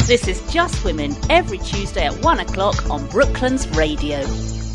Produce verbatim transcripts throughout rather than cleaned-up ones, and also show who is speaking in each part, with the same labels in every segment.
Speaker 1: This is Just Women, every Tuesday at one o'clock on Brooklands Radio.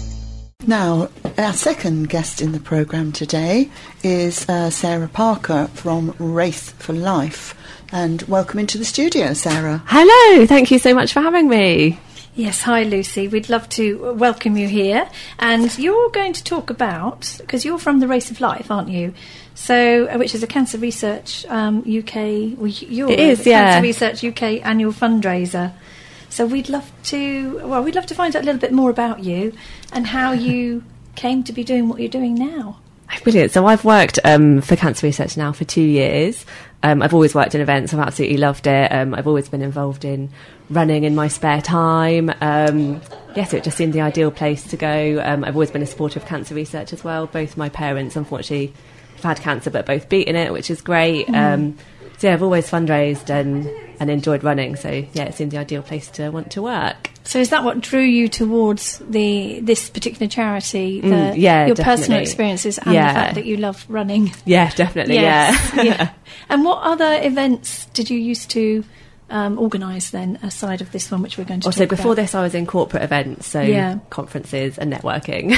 Speaker 2: Now, our second guest in the programme today is uh, Sarah Parker from Race for Life. And welcome into the studio, Sarah.
Speaker 3: Hello, thank you so much for having me.
Speaker 4: Yes, hi Lucy, we'd love to welcome you here. And you're going to talk about, because you're from the Race of Life, aren't you? So, uh, which is a Cancer Research um, U K, well, you're
Speaker 3: it is,
Speaker 4: a
Speaker 3: yeah.
Speaker 4: Cancer Research U K annual fundraiser. So we'd love to, well, we'd love to find out a little bit more about you and how you came to be doing what you're doing now.
Speaker 3: Brilliant. So I've worked um, for Cancer Research now for two years. Um, I've always worked in events. I've absolutely loved it. Um, I've always been involved in running in my spare time. Um, yes, it just seemed the ideal place to go. Um, I've always been a supporter of cancer research as well. Both my parents, unfortunately, have had cancer, but both beaten it, which is great. Mm. Um, so yeah, I've always fundraised and, and enjoyed running. So yeah, it seemed the ideal place to want to work.
Speaker 4: So is that what drew you towards the this particular charity? The,
Speaker 3: mm, yeah,
Speaker 4: your
Speaker 3: definitely.
Speaker 4: Personal experiences and
Speaker 3: yeah.
Speaker 4: the fact that you love running?
Speaker 3: Yeah, definitely,
Speaker 4: yes,
Speaker 3: yeah.
Speaker 4: yeah. And what other events did you used to um, organise then, aside of this one, which we're going to
Speaker 3: also,
Speaker 4: talk about?
Speaker 3: before this, I was in corporate events, so
Speaker 4: yeah.
Speaker 3: conferences and networking.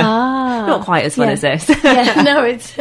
Speaker 4: Ah,
Speaker 3: Not quite as fun
Speaker 4: yeah.
Speaker 3: as this.
Speaker 4: yeah, no, it's...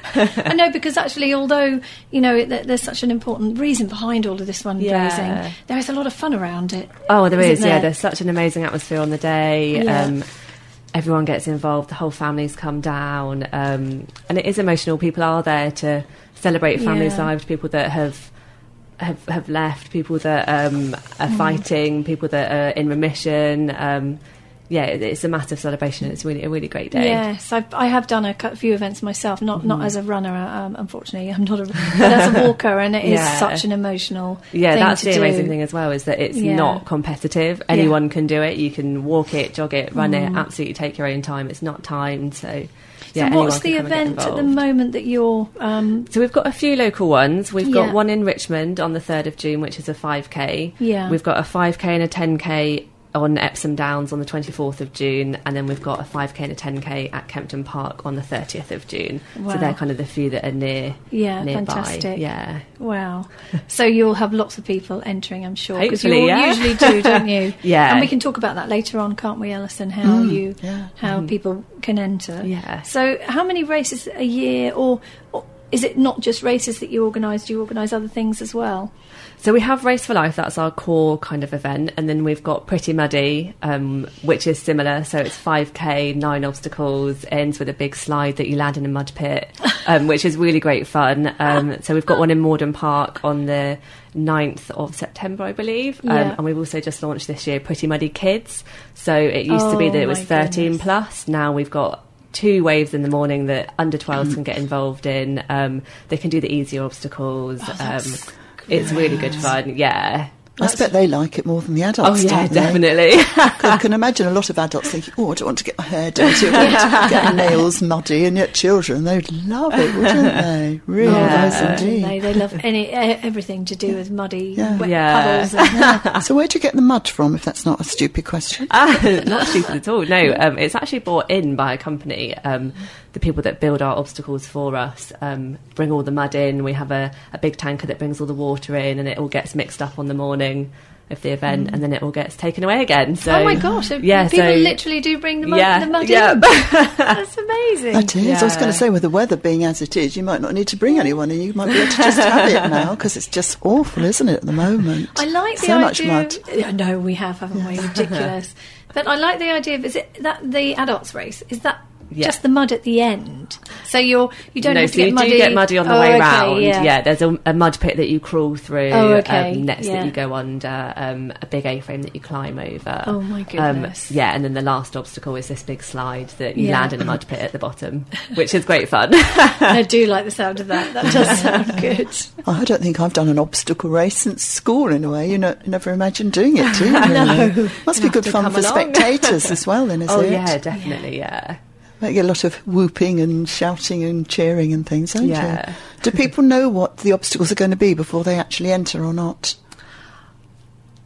Speaker 4: I know, because actually, although, you know, it, there's such an important reason behind all of this fundraising,
Speaker 3: yeah.
Speaker 4: there is a lot of fun around it.
Speaker 3: Oh, there is,
Speaker 4: there?
Speaker 3: yeah. There's such an amazing atmosphere on the day.
Speaker 4: Yeah.
Speaker 3: Um, everyone gets involved, the whole families come down, um, and it is emotional. People are there to celebrate families'
Speaker 4: Yeah.
Speaker 3: lives, people that have have, have left, people that um, are mm. fighting, people that are in remission. Um, yeah, it, it's a massive celebration. It's really a really great day.
Speaker 4: Yes, I've, I have done a few events myself, not mm. not as a runner, um, unfortunately. I'm not a, but as a walker, and it
Speaker 3: yeah.
Speaker 4: is such an emotional
Speaker 3: yeah,
Speaker 4: thing
Speaker 3: that's
Speaker 4: to
Speaker 3: the
Speaker 4: do.
Speaker 3: amazing thing as well, is that it's
Speaker 4: yeah.
Speaker 3: not competitive. Anyone
Speaker 4: yeah.
Speaker 3: can do it. You can walk it, jog it, run
Speaker 4: mm.
Speaker 3: it, absolutely take your own time. It's not timed, so... Yeah,
Speaker 4: so what's the
Speaker 3: anyone can come and
Speaker 4: event
Speaker 3: get
Speaker 4: at the
Speaker 3: involved.
Speaker 4: moment that you're... Um,
Speaker 3: So we've got a few local ones. We've got
Speaker 4: Yeah.
Speaker 3: one in Richmond on the third of June, which is a five K.
Speaker 4: Yeah.
Speaker 3: We've got a five K and a ten K on Epsom Downs on the twenty-fourth of June, and then we've got a five K and a ten K at Kempton Park on the thirtieth of June.
Speaker 4: Wow.
Speaker 3: So they're kind of the few that are near
Speaker 4: yeah,
Speaker 3: nearby.
Speaker 4: fantastic.
Speaker 3: Yeah.
Speaker 4: Wow. So you'll have lots of people entering, I'm sure. Because you
Speaker 3: Hopefully,
Speaker 4: all
Speaker 3: yeah.
Speaker 4: usually do, don't you?
Speaker 3: Yeah.
Speaker 4: And we can talk about that later on, can't we, Alison, how
Speaker 2: Mm,
Speaker 4: you
Speaker 2: yeah.
Speaker 4: how
Speaker 3: Mm.
Speaker 4: people can enter.
Speaker 3: Yeah.
Speaker 4: So how many races a year, or, or is it not just races that you organise? Do you organise other things as well?
Speaker 3: So we have Race for Life, that's our core kind of event, and then we've got Pretty Muddy, um, which is similar. So it's five K, nine obstacles, ends with a big slide that you land in a mud pit, um, which is really great fun. Um, so we've got one in Morden Park on the ninth of September, I believe, um,
Speaker 4: Yeah.
Speaker 3: and we've also just launched this year Pretty Muddy Kids. So it used
Speaker 4: Oh,
Speaker 3: to be that it was
Speaker 4: my
Speaker 3: thirteen
Speaker 4: goodness.
Speaker 3: plus, now we've got two waves in the morning that under twelves can get involved in. Um, they can do the easier obstacles.
Speaker 4: Oh, that's
Speaker 3: um, it's really good fun, yeah.
Speaker 2: I expect they like it more than the adults.
Speaker 3: Oh yeah,
Speaker 2: don't they?
Speaker 3: definitely.
Speaker 2: I can imagine a lot of adults thinking, oh, I don't want to get my hair dirty, I don't want to get my nails muddy, and yet children, they'd love it, wouldn't they? Really
Speaker 3: Yeah.
Speaker 2: nice indeed.
Speaker 4: They, they love any e- everything to do with muddy,
Speaker 2: Yeah.
Speaker 4: wet
Speaker 3: Yeah.
Speaker 4: puddles. And,
Speaker 2: So where do you get the mud from, if that's not a stupid question?
Speaker 3: Ah, not stupid at all. No, um, it's actually brought in by a company. Um, the people that build our obstacles for us um, bring all the mud in. We have a, a big tanker that brings all the water in, and it all gets mixed up on the morning of the event, mm. and then it all gets taken away again. So,
Speaker 4: oh my gosh! So
Speaker 3: yeah,
Speaker 4: people
Speaker 3: so,
Speaker 4: literally do bring the mud,
Speaker 3: yeah,
Speaker 4: the mud
Speaker 3: yeah.
Speaker 4: in. That's amazing.
Speaker 2: It is. I was
Speaker 3: Yeah.
Speaker 2: going to say, with the weather being as it is, you might not need to bring anyone, and you might be able to just have it now, because it's just awful, isn't it, at the moment?
Speaker 4: I like the
Speaker 2: so
Speaker 4: idea.
Speaker 2: much mud.
Speaker 4: Yeah, no, we have, haven't we? Ridiculous. But I like the idea of, is it that the adults race? Is that
Speaker 3: Yeah.
Speaker 4: just the mud at the end? So you're you don't
Speaker 3: no,
Speaker 4: have to
Speaker 3: so
Speaker 4: get
Speaker 3: you
Speaker 4: muddy.
Speaker 3: do get muddy on the
Speaker 4: oh,
Speaker 3: way
Speaker 4: okay,
Speaker 3: round.
Speaker 4: Yeah.
Speaker 3: there's a, a mud pit that you crawl through,
Speaker 4: Oh, okay,
Speaker 3: um, nets
Speaker 4: yeah.
Speaker 3: that you go under, um, a big A-frame that you climb over.
Speaker 4: Oh, my goodness.
Speaker 3: Um, yeah, and then the last obstacle is this big slide that you
Speaker 4: Yeah.
Speaker 3: land in a mud pit at the bottom, which is great fun.
Speaker 4: I do like the sound of that. That does sound good.
Speaker 2: Oh, I don't think I've done an obstacle race since school, in a way. You, know, you never imagined doing it, do you?
Speaker 4: No.
Speaker 2: Really? Must be
Speaker 3: have
Speaker 2: good
Speaker 3: to
Speaker 2: fun
Speaker 3: come
Speaker 2: for
Speaker 3: along.
Speaker 2: spectators as well, then, is
Speaker 3: oh
Speaker 2: it?
Speaker 3: yeah, definitely, yeah.
Speaker 2: Make a lot of whooping and shouting and cheering and things, don't
Speaker 3: Yeah.
Speaker 2: you? Do people know what the obstacles are going to be before they actually enter or not?
Speaker 3: Ooh,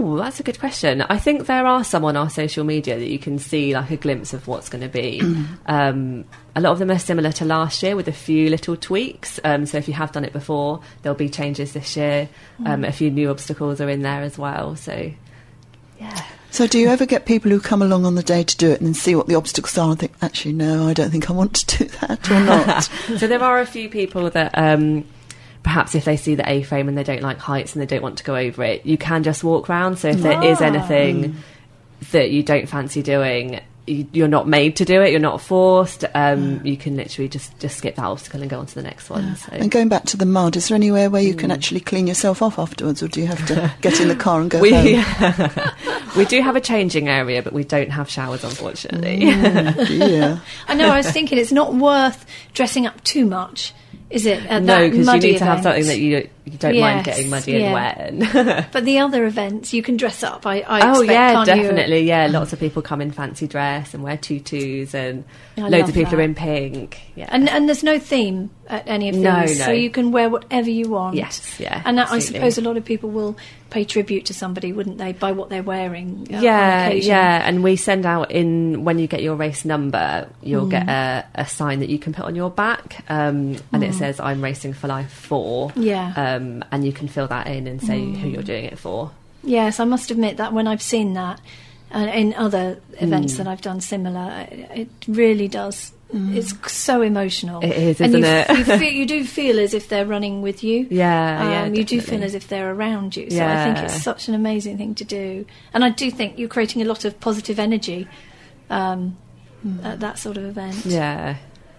Speaker 3: Oh, that's a good question. I think there are some on our social media that you can see like a glimpse of what's going to be. um, a lot of them are similar to last year with a few little tweaks. Um, so if you have done it before, there'll be changes this year. Um, a few new obstacles are in there as well. So, yeah.
Speaker 2: So do you ever get people who come along on the day to do it and then see what the obstacles are and think, actually, no, I don't think I want to do that, or not?
Speaker 3: So there are a few people that... Um, perhaps if they see the A-frame and they don't like heights and they don't want to go over it, you can just walk round. So if there is anything mm. that you don't fancy doing, you, you're not made to do it, you're not forced. Um, mm. You can literally just, just skip that obstacle and go on to the next one.
Speaker 2: Yeah.
Speaker 3: So.
Speaker 2: And going back to the mud, is there anywhere where you mm. can actually clean yourself off afterwards, or do you have to get in the car and go
Speaker 3: we,
Speaker 2: home?
Speaker 3: We do have a changing area, but we don't have showers, unfortunately.
Speaker 2: Mm, yeah.
Speaker 4: I know, I was thinking it's not worth dressing up too much. Is it at
Speaker 3: no,
Speaker 4: because
Speaker 3: you need
Speaker 4: event?
Speaker 3: to have something that you you don't
Speaker 4: yes,
Speaker 3: mind getting muddy
Speaker 4: yeah.
Speaker 3: and wet.
Speaker 4: But the other events, you can dress up. I, I
Speaker 3: oh
Speaker 4: expect,
Speaker 3: yeah,
Speaker 4: can't
Speaker 3: definitely.
Speaker 4: You?
Speaker 3: Yeah, lots of people come in fancy dress and wear tutus, and
Speaker 4: I
Speaker 3: loads of people
Speaker 4: that.
Speaker 3: are in pink. Yeah,
Speaker 4: and and there's no theme at any of these,
Speaker 3: no, no.
Speaker 4: so you can wear whatever you want.
Speaker 3: Yes, yeah,
Speaker 4: and that, I
Speaker 3: absolutely.
Speaker 4: suppose a lot of people will pay tribute to somebody, wouldn't they, by what they're wearing? Uh,
Speaker 3: yeah,
Speaker 4: on occasion.
Speaker 3: yeah. And we send out in when you get your race number, you'll
Speaker 4: mm.
Speaker 3: get a, a sign that you can put on your back, um, and
Speaker 4: mm.
Speaker 3: it says "I'm Racing for Life for."
Speaker 4: Yeah,
Speaker 3: um, and you can fill that in and say
Speaker 4: mm.
Speaker 3: who you're doing it for.
Speaker 4: Yes, I must admit that when I've seen that uh, in other events
Speaker 3: mm.
Speaker 4: that I've done similar, it, it really does. Mm. It's so emotional.
Speaker 3: It is,
Speaker 4: and
Speaker 3: isn't
Speaker 4: you,
Speaker 3: it?
Speaker 4: you, feel, you do feel as if they're running with you.
Speaker 3: Yeah,
Speaker 4: um,
Speaker 3: yeah.
Speaker 4: You do
Speaker 3: definitely.
Speaker 4: feel as if they're around you. So
Speaker 3: yeah.
Speaker 4: I think it's such an amazing thing to do. And I do think you're creating a lot of positive energy um, mm. at that sort of event.
Speaker 3: Yeah.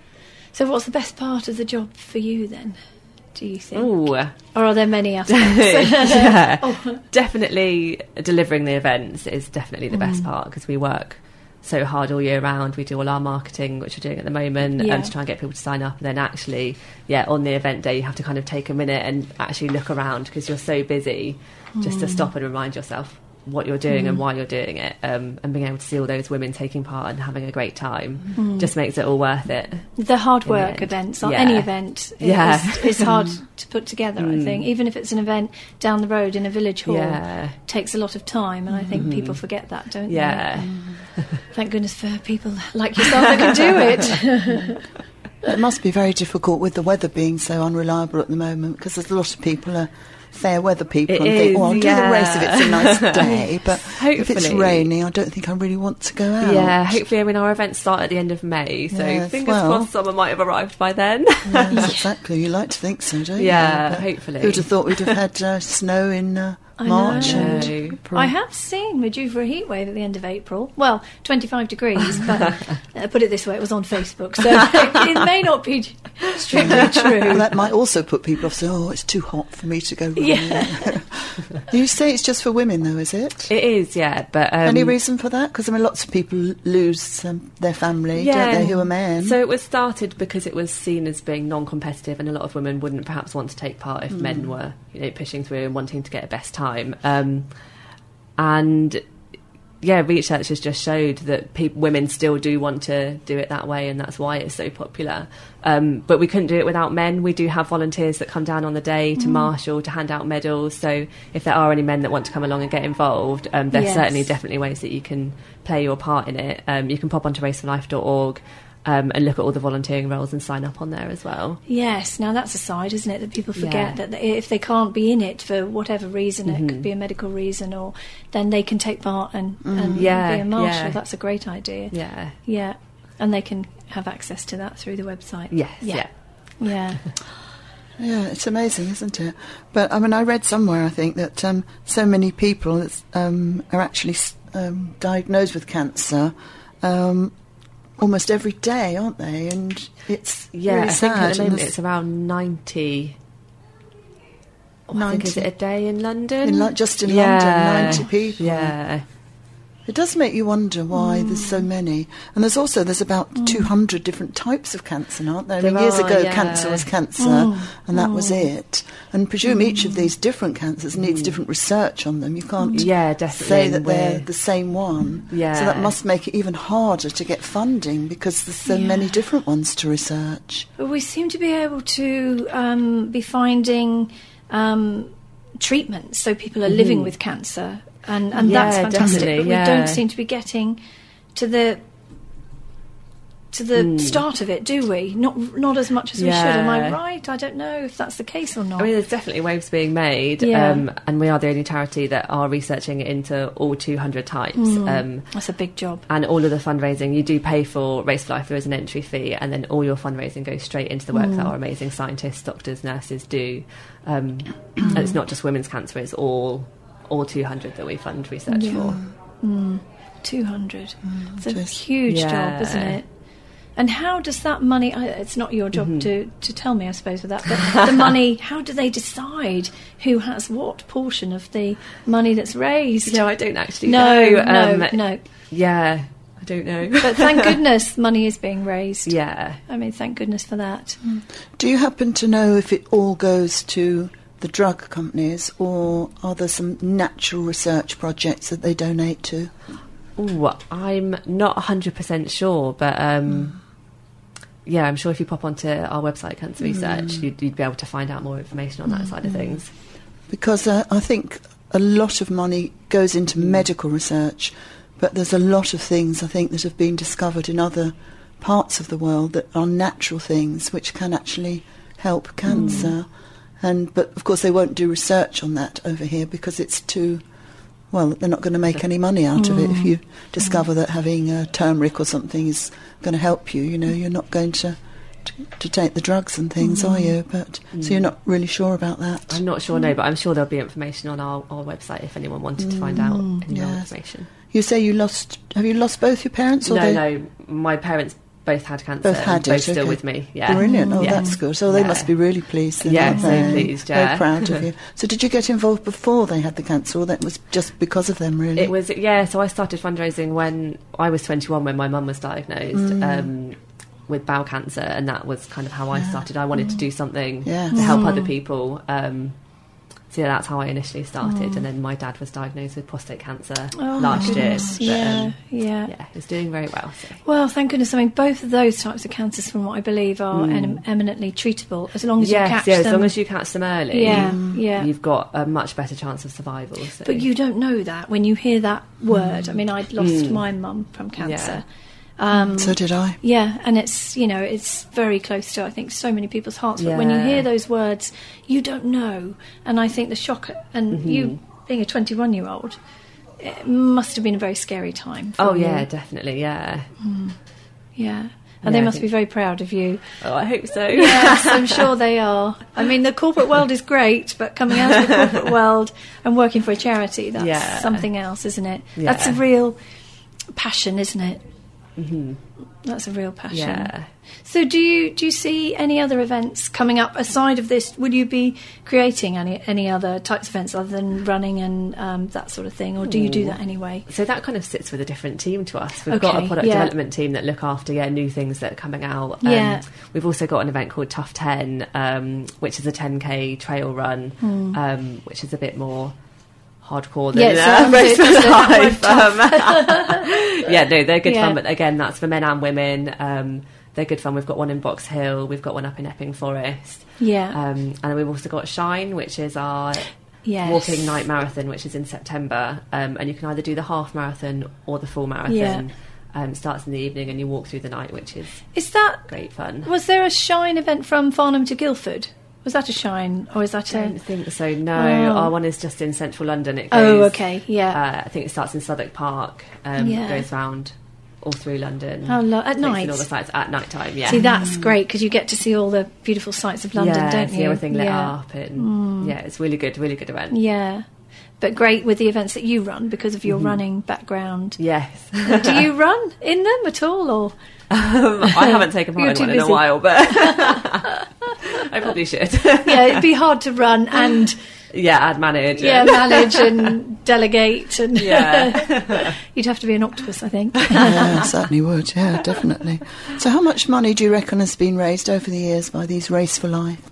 Speaker 4: So what's the best part of the job for you then, do you think?
Speaker 3: Ooh.
Speaker 4: Or are there many aspects?
Speaker 3: yeah,
Speaker 4: oh.
Speaker 3: Definitely delivering the events is definitely the mm. best part, because we work so hard all year round. We do all our marketing, which we're doing at the moment,
Speaker 4: yeah.
Speaker 3: um, to try and get people to sign up. And then actually, yeah, on the event day, you have to kind of take a minute and actually look around, because you're so busy, mm. just to stop and remind yourself what you're doing mm. and why you're doing it, um, and being able to see all those women taking part and having a great time mm. just makes it all worth it.
Speaker 4: The hard work
Speaker 3: the
Speaker 4: events, or
Speaker 3: yeah.
Speaker 4: any event,
Speaker 3: yeah.
Speaker 4: is, is hard to put together, mm. I think. Even if it's an event down the road in a village hall,
Speaker 3: yeah.
Speaker 4: it takes a lot of time, and I think mm. people forget that, don't
Speaker 3: yeah.
Speaker 4: they? Yeah. Thank goodness for people like yourself that can do it.
Speaker 2: It must be very difficult with the weather being so unreliable at the moment, because there's a lot of people are fair weather people
Speaker 3: it
Speaker 2: and
Speaker 3: is,
Speaker 2: think, well, I'll
Speaker 3: yeah.
Speaker 2: do the race if it's a nice day, but
Speaker 3: hopefully.
Speaker 2: if it's rainy, I don't think I really want to go out.
Speaker 3: Yeah, hopefully. I mean, our events start at the end of May, so
Speaker 2: yes,
Speaker 3: fingers
Speaker 2: well,
Speaker 3: crossed summer might have arrived by then.
Speaker 2: Yes, exactly. You like to think so, don't
Speaker 3: yeah,
Speaker 2: you?
Speaker 3: Yeah, hopefully.
Speaker 2: Who'd have thought we'd have had uh, snow in uh, March
Speaker 3: know.
Speaker 2: and
Speaker 3: April.
Speaker 4: I have seen we're due for a heat wave at the end of April. Well, twenty-five degrees, but uh, put it this way, it was on Facebook, so it, it may not be strictly true.
Speaker 2: Well, that might also put people off saying, oh, it's too hot for me to go running.
Speaker 4: Yeah.
Speaker 2: You say it's just for women, though, is it?
Speaker 3: It is, yeah. But um,
Speaker 2: any reason for that? Because I mean, lots of people lose um, their family,
Speaker 3: yeah.
Speaker 2: don't they, who are men?
Speaker 3: So it was started because it was seen as being non-competitive, and a lot of women wouldn't perhaps want to take part if mm. men were, you know, pushing through and wanting to get a best time. Um, and yeah, research has just showed that pe- women still do want to do it that way, and that's why it's so popular. Um, but we couldn't do it without men. We do have volunteers that come down on the day to mm. marshal, to hand out medals. So if there are any men that want to come along and get involved, um, there's
Speaker 4: yes.
Speaker 3: certainly definitely ways that you can play your part in it. Um, you can pop onto race for life dot org um, and look at all the volunteering roles and sign up on there as well.
Speaker 4: Yes, now that's a side, isn't it, that people forget,
Speaker 3: Yeah.
Speaker 4: that if they can't be in it for whatever reason,
Speaker 3: Mm-hmm.
Speaker 4: it could be a medical reason, or then they can take part and,
Speaker 2: Mm.
Speaker 4: and
Speaker 3: Yeah,
Speaker 4: be a marshal.
Speaker 3: yeah.
Speaker 4: That's a great idea.
Speaker 3: Yeah.
Speaker 4: Yeah, and they can have access to that through the website.
Speaker 3: Yes.
Speaker 4: Yeah.
Speaker 3: Yeah.
Speaker 4: Yeah.
Speaker 2: Yeah, it's amazing, isn't it? But I mean, I read somewhere, I think, that um, so many people um, are actually um, diagnosed with cancer um, almost every day, aren't they? And it's
Speaker 3: Yeah,
Speaker 2: really
Speaker 3: I think
Speaker 2: sad.
Speaker 3: at the moment
Speaker 2: And
Speaker 3: it's around ninety. Oh, I think is
Speaker 2: ninety
Speaker 3: it a day in London?
Speaker 2: in Lo- just in
Speaker 3: Yeah.
Speaker 2: London, ninety people.
Speaker 3: Yeah.
Speaker 2: It does make you wonder why
Speaker 3: Mm.
Speaker 2: there's so many. And there's also, there's about mm. two hundred different types of cancer, aren't there? I mean,
Speaker 3: There
Speaker 2: years
Speaker 3: are,
Speaker 2: ago,
Speaker 3: yeah.
Speaker 2: cancer was cancer,
Speaker 4: Mm.
Speaker 2: and that
Speaker 4: Mm.
Speaker 2: was it. And presume mm. each of these different cancers needs different research on them. You can't
Speaker 3: Yeah, definitely.
Speaker 2: say that they're
Speaker 3: We're-
Speaker 2: the same one.
Speaker 3: Yeah.
Speaker 2: So that must make it even harder to get funding, because there's so
Speaker 4: Yeah.
Speaker 2: many different ones to research.
Speaker 4: But we seem to be able to um, be finding um, treatments, so people are living with cancer, and, and
Speaker 3: Yeah,
Speaker 4: that's fantastic.
Speaker 3: definitely,
Speaker 4: But we
Speaker 3: yeah.
Speaker 4: don't seem to be getting to the to the
Speaker 3: Mm.
Speaker 4: start of it, do we? Not not as much as we should. Am I
Speaker 3: Yeah.
Speaker 4: right? I don't know if that's the case or not.
Speaker 3: I mean, there's definitely waves being made,
Speaker 4: Yeah.
Speaker 3: um, and we are the only charity that are researching into all two hundred types.
Speaker 4: Mm.
Speaker 3: Um,
Speaker 4: That's a big job.
Speaker 3: and all of the fundraising, you do pay for Race for Life, there is an entry fee, and then all your fundraising goes straight into the work
Speaker 4: Mm.
Speaker 3: that our amazing scientists, doctors, nurses do. Um, and it's not just women's cancer, it's all all two hundred that we fund research
Speaker 4: Yeah.
Speaker 3: for.
Speaker 4: Mm. two hundred. It's a
Speaker 2: it is.
Speaker 4: huge
Speaker 3: Yeah.
Speaker 4: job, isn't it? And how does that money, I- it's not your
Speaker 3: Mm-hmm.
Speaker 4: job to, to tell me, I suppose, with that, but the money, how do they decide who has what portion of the money that's raised?
Speaker 3: No, I don't actually
Speaker 4: no,
Speaker 3: know.
Speaker 4: no,
Speaker 3: Um,
Speaker 4: no.
Speaker 3: Yeah, I don't know.
Speaker 4: But thank goodness money is being raised.
Speaker 3: yeah.
Speaker 4: I mean, thank goodness for that.
Speaker 2: Do you happen to know if it all goes to the drug companies, or are there some natural research projects that they donate to?
Speaker 3: Ooh, I'm not one hundred percent sure, but um, yeah, I'm sure if you pop onto our website, Cancer Research, you'd, you'd be able to find out more information on that side of things.
Speaker 2: Because uh, I think a lot of money goes into medical research, but there's a lot of things, I think, that have been discovered in other parts of the world that are natural things which can actually help cancer. And but of course they won't do research on that over here because it's too, well, they're not going to make any money out of it. If you discover that having uh, turmeric or something is going to help you, you know, you're not going to to, to take the drugs and things, are you? But so you're not really sure about that.
Speaker 3: I'm not sure, no, but I'm sure there'll be information on our, our website if anyone wanted to find out any more
Speaker 2: yes.
Speaker 3: information.
Speaker 2: You say you lost, have you lost both your parents? Or
Speaker 3: No,
Speaker 2: they
Speaker 3: no, my parents both had cancer.
Speaker 2: Both had
Speaker 3: and both
Speaker 2: it,
Speaker 3: still
Speaker 2: okay.
Speaker 3: with me. Yeah,
Speaker 2: Brilliant. Oh,
Speaker 3: yeah.
Speaker 2: that's good. So they
Speaker 3: Yeah.
Speaker 2: must be really pleased. Then,
Speaker 3: Yeah,
Speaker 2: aren't
Speaker 3: so
Speaker 2: they?
Speaker 3: pleased, yeah.
Speaker 2: Very proud of you. So did you get involved before they had the cancer, or that was just because of them, really?
Speaker 3: It was, yeah, so I started fundraising when I was twenty-one, when my mum was diagnosed
Speaker 2: Mm.
Speaker 3: um, with bowel cancer, and that was kind of how I started. I wanted to do something
Speaker 2: Yeah.
Speaker 3: to help
Speaker 4: Mm.
Speaker 3: other people. Um, so yeah, that's how I initially started, and then my dad was diagnosed with prostate cancer
Speaker 4: Oh,
Speaker 3: last
Speaker 4: my
Speaker 3: year.
Speaker 4: goodness.
Speaker 3: But,
Speaker 4: Yeah,
Speaker 3: um,
Speaker 4: yeah.
Speaker 3: yeah, he was doing very well. So.
Speaker 4: Well, thank goodness. I mean, both of those types of cancers, from what I believe, are em- eminently treatable as long as
Speaker 3: Yes,
Speaker 4: you catch
Speaker 3: yeah,
Speaker 4: them.
Speaker 3: as long as you catch them early,
Speaker 4: Yeah, yeah.
Speaker 3: you've got a much better chance of survival. So.
Speaker 4: But you don't know that when you hear that word. I mean, I'd lost
Speaker 3: Mm.
Speaker 4: my mum from cancer.
Speaker 3: Yeah.
Speaker 4: Um,
Speaker 2: So did I.
Speaker 4: yeah, and it's, you know, it's very close to, I think, so many people's hearts. But when you
Speaker 3: Yeah.
Speaker 4: hear those words, you don't know. And I think the shock, and
Speaker 3: Mm-hmm.
Speaker 4: you being a twenty-one-year-old, it must have been a very scary time for
Speaker 3: Oh
Speaker 4: you.
Speaker 3: yeah, definitely, yeah.
Speaker 4: Yeah. And
Speaker 3: Yeah,
Speaker 4: they
Speaker 3: I
Speaker 4: must
Speaker 3: think-
Speaker 4: be very proud of you.
Speaker 3: Oh, I hope so.
Speaker 4: Yes, I'm sure they are. I mean, the corporate world is great, but coming out of the corporate world and working for a charity, that's
Speaker 3: Yeah.
Speaker 4: something else, isn't it?
Speaker 3: Yeah.
Speaker 4: That's a real passion, isn't it?
Speaker 3: hmm
Speaker 4: That's a real passion.
Speaker 3: Yeah.
Speaker 4: So do you do you see any other events coming up aside of this? Would you be creating any any other types of events other than running and um, that sort of thing, or do you do that anyway?
Speaker 3: So that kind of sits with a different team to us. We've got
Speaker 4: Okay,
Speaker 3: a product
Speaker 4: yeah.
Speaker 3: development team that look after yeah new things that are coming out.
Speaker 4: Yeah.
Speaker 3: We've also got an event called Tough ten, um, which is a ten k trail run, um, which is a bit more hardcore than
Speaker 4: Yeah, it
Speaker 3: uh,
Speaker 4: sounds
Speaker 3: Race
Speaker 4: it,
Speaker 3: for
Speaker 4: doesn't it?
Speaker 3: Life.
Speaker 4: That
Speaker 3: Um, yeah, no, they're good
Speaker 4: Yeah.
Speaker 3: fun, but again, that's for men and women. Um, they're good fun. We've got one in Box Hill, we've got one up in Epping Forest,
Speaker 4: Yeah.
Speaker 3: um, and then we've also got Shine, which is our
Speaker 4: Yes.
Speaker 3: walking night marathon, which is in September, um, and you can either do the half marathon or the full marathon.
Speaker 4: Yeah.
Speaker 3: Um, it starts in the evening and you walk through the night, which is
Speaker 4: Is that
Speaker 3: great fun.
Speaker 4: was there a Shine event from Farnham to Guildford? Was that a Shine, or is that
Speaker 3: I
Speaker 4: a?
Speaker 3: don't think so. No,
Speaker 4: Oh.
Speaker 3: our one is just in central London. It
Speaker 4: Oh,
Speaker 3: goes,
Speaker 4: okay, yeah.
Speaker 3: Uh, I think it starts in Southwark Park. Um,
Speaker 4: Yeah.
Speaker 3: Goes round all through London.
Speaker 4: Oh, lo- at
Speaker 3: Takes in
Speaker 4: night?
Speaker 3: all the sites at night time. Yeah.
Speaker 4: See, that's great because you get to see all the beautiful sights of London,
Speaker 3: yeah,
Speaker 4: don't
Speaker 3: see
Speaker 4: you?
Speaker 3: everything lit
Speaker 4: yeah.
Speaker 3: up, and yeah, it's really good, really good event.
Speaker 4: Yeah, but great with the events that you run because of your
Speaker 3: Mm-hmm.
Speaker 4: running background.
Speaker 3: Yes.
Speaker 4: Do you run in them at all, or?
Speaker 3: um, I haven't taken part
Speaker 4: You're
Speaker 3: in
Speaker 4: too
Speaker 3: one in a
Speaker 4: busy.
Speaker 3: while, but I probably should.
Speaker 4: Yeah, it'd be hard to run and
Speaker 3: yeah, I'd manage.
Speaker 4: yeah
Speaker 3: and-
Speaker 4: manage and delegate, and
Speaker 3: Yeah.
Speaker 4: you'd have to be an octopus, I think.
Speaker 2: Yeah, certainly would. Yeah, definitely. So how much money do you reckon has been raised over the years by these Race for Life?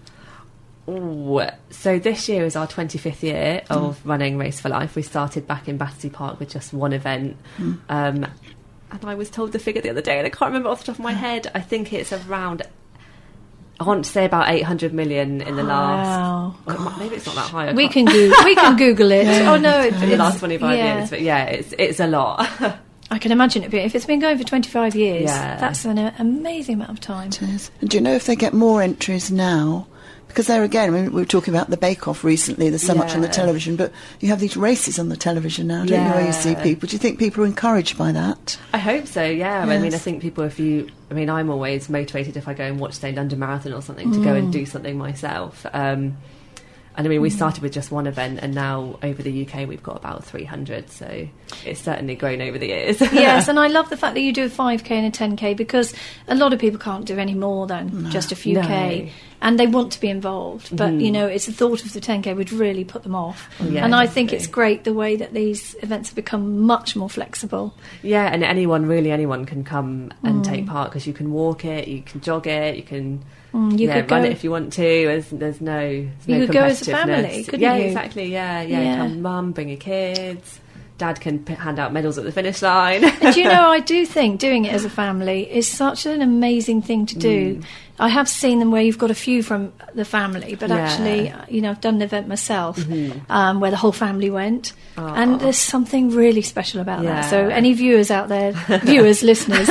Speaker 3: Ooh, so this year is our twenty-fifth year of running Race for Life. We started back in Battersea Park with just one event. Um, and I was told the figure the other day, and I can't remember off the top of my head. I think it's around I want to say about eight hundred million in the last.
Speaker 4: Wow.
Speaker 3: Well, it might- maybe it's not that high. I
Speaker 4: We
Speaker 3: can't-
Speaker 4: can go- we can Google it.
Speaker 2: Yeah,
Speaker 4: oh no, it,
Speaker 3: in the
Speaker 4: it's-
Speaker 3: last twenty-five
Speaker 4: yeah.
Speaker 3: years, but yeah, it's it's a lot.
Speaker 4: I can imagine it being, if it's been going for twenty-five years,
Speaker 3: Yeah.
Speaker 4: that's an uh, amazing amount of time.
Speaker 2: It is. And do you know if they get more entries now? Because there again, I mean, we were talking about the Bake Off recently. There's so much on the
Speaker 3: Yeah.
Speaker 2: television, but you have these races on the television now, don't you? Where you see
Speaker 3: Yeah.
Speaker 2: people. Do you think people are encouraged by that?
Speaker 3: I hope so. Yeah. I mean, I
Speaker 2: Yes.
Speaker 3: think people, if you, I mean, I'm always motivated if I go and watch, say, London Marathon or something, to go and do something myself. Um, and I mean, we started with just one event, and now over the U K we've got about three hundred. So it's certainly grown over the years.
Speaker 4: Yes, and I love the fact that you do a five K and a ten K, because a lot of people can't do any more than just a few
Speaker 3: No.
Speaker 4: K, and they want to be involved. But, you know, it's the thought of the ten K would really put them off.
Speaker 3: Yeah,
Speaker 4: and I think it's
Speaker 3: definitely.
Speaker 4: great the way that these events have become much more flexible.
Speaker 3: Yeah, and anyone, really anyone can come and take part, because you can walk it, you can jog it, you can
Speaker 4: Mm, you
Speaker 3: yeah,
Speaker 4: could
Speaker 3: run
Speaker 4: go-
Speaker 3: it if you want to. There's, there's no there's
Speaker 4: You
Speaker 3: no
Speaker 4: could go as a
Speaker 3: competitiveness.
Speaker 4: family, couldn't
Speaker 3: yeah,
Speaker 4: you?
Speaker 3: exactly, yeah, yeah.
Speaker 4: Yeah.
Speaker 3: Come mum, bring your kids. Dad can p- hand out medals at the finish line.
Speaker 4: And do you know, I do think doing it as a family is such an amazing thing to do. I have seen them where you've got a few from the family, but
Speaker 3: Yeah.
Speaker 4: actually, uh, you know, I've done an event myself um, where the whole family went,
Speaker 3: Aw.
Speaker 4: and there's something really special about that. So,
Speaker 3: Yeah.
Speaker 4: any viewers out there, viewers, listeners,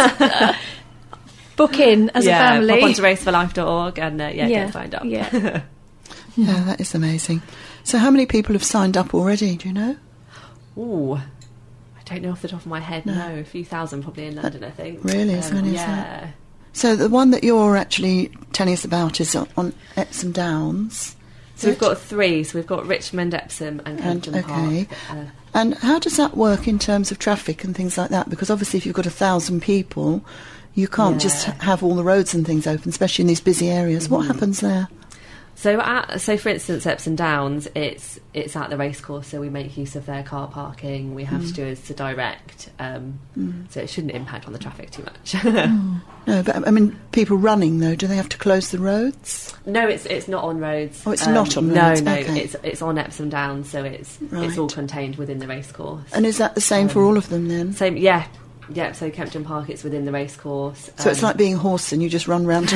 Speaker 4: book in as
Speaker 3: yeah,
Speaker 4: a family.
Speaker 3: pop onto race for life dot org and uh, yeah,
Speaker 4: yeah,
Speaker 3: get signed up.
Speaker 4: yeah.
Speaker 2: Yeah, that is amazing. So how many people have signed up already, do you know?
Speaker 3: Ooh, I don't know off the top of my head. No, a few thousand probably in London, I think.
Speaker 2: Really, as many as
Speaker 3: yeah.
Speaker 2: that? So the one that you're actually telling us about is on, on Epsom Downs.
Speaker 3: So we've got three. So we've got Richmond, Epsom, and
Speaker 2: And,
Speaker 3: Kempton
Speaker 2: okay.
Speaker 3: Park. Uh,
Speaker 2: And how does that work in terms of traffic and things like that? Because obviously if you've got a thousand people, you can't just
Speaker 3: Yeah.
Speaker 2: ha- have all the roads and things open, especially in these busy areas. What happens there?
Speaker 3: So, at, so for instance, Epsom Downs, it's it's at the racecourse, so we make use of their car parking. We have to do is to direct, um, so it shouldn't impact on the traffic too much.
Speaker 2: No, but I mean, people running though, do they have to close the roads?
Speaker 3: No, it's it's not on roads. Um,
Speaker 2: Oh, it's not on
Speaker 3: no,
Speaker 2: roads,
Speaker 3: No,
Speaker 2: okay.
Speaker 3: it's it's on Epsom Downs, so it's
Speaker 2: Right.
Speaker 3: it's all contained within the racecourse.
Speaker 2: And is that the same for all of them then?
Speaker 3: Same, yeah, yeah. So Kempton Park, it's within the racecourse.
Speaker 2: So it's
Speaker 3: Um,
Speaker 2: like being a horse and you just run round.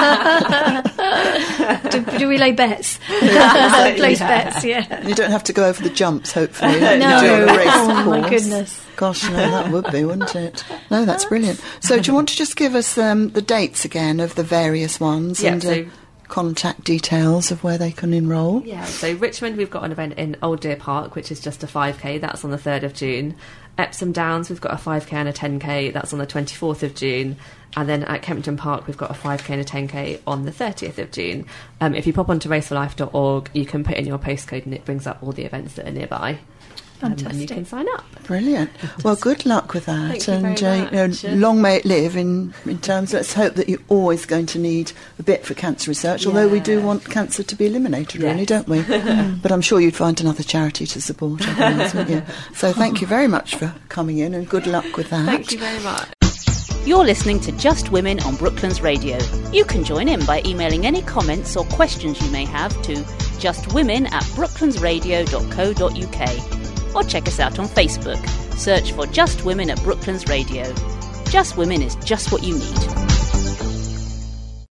Speaker 4: do, do we lay bets? Place
Speaker 3: Yeah.
Speaker 4: bets, yeah.
Speaker 2: You don't have to go over the jumps, hopefully.
Speaker 4: No.
Speaker 2: You do on a race
Speaker 4: Oh, my
Speaker 2: course.
Speaker 4: goodness.
Speaker 2: Gosh, no, that would be, wouldn't it? No, that's brilliant. So do you want to just give us um, the dates again of the various ones
Speaker 3: Yeah,
Speaker 2: and uh,
Speaker 3: so-
Speaker 2: contact details of where they can enrol?
Speaker 3: Yeah, so Richmond, we've got an event in Old Deer Park, which is just a five K. That's on the third of June. Epsom Downs, we've got a five K and a ten K. That's on the twenty-fourth of June. And then at Kempton Park, we've got a five K and a ten K on the thirtieth of June. Um, if you pop onto race for life dot org, you can put in your postcode and it brings up all the events that are nearby. Um, and you
Speaker 4: Fantastic.
Speaker 3: can sign up.
Speaker 2: Brilliant. Well, good luck with that.
Speaker 3: Thank you
Speaker 2: and
Speaker 3: very
Speaker 2: uh, you know,
Speaker 3: much.
Speaker 2: long may it live in, in terms, let's hope that you're always going to need a bit for cancer research, although we do
Speaker 3: Yeah.
Speaker 2: want cancer to be eliminated, really,
Speaker 3: Yes.
Speaker 2: don't we? But I'm sure you'd find another charity to support, otherwise, wouldn't you? So thank you very much for coming in and good luck with that.
Speaker 3: Thank you very much.
Speaker 1: You're listening to Just Women on Brooklands Radio. You can join in by emailing any comments or questions you may have to justwomen at brooklandsradio dot co dot uk or check us out on Facebook. Search for Just Women at Brooklands Radio. Just Women is just what you need.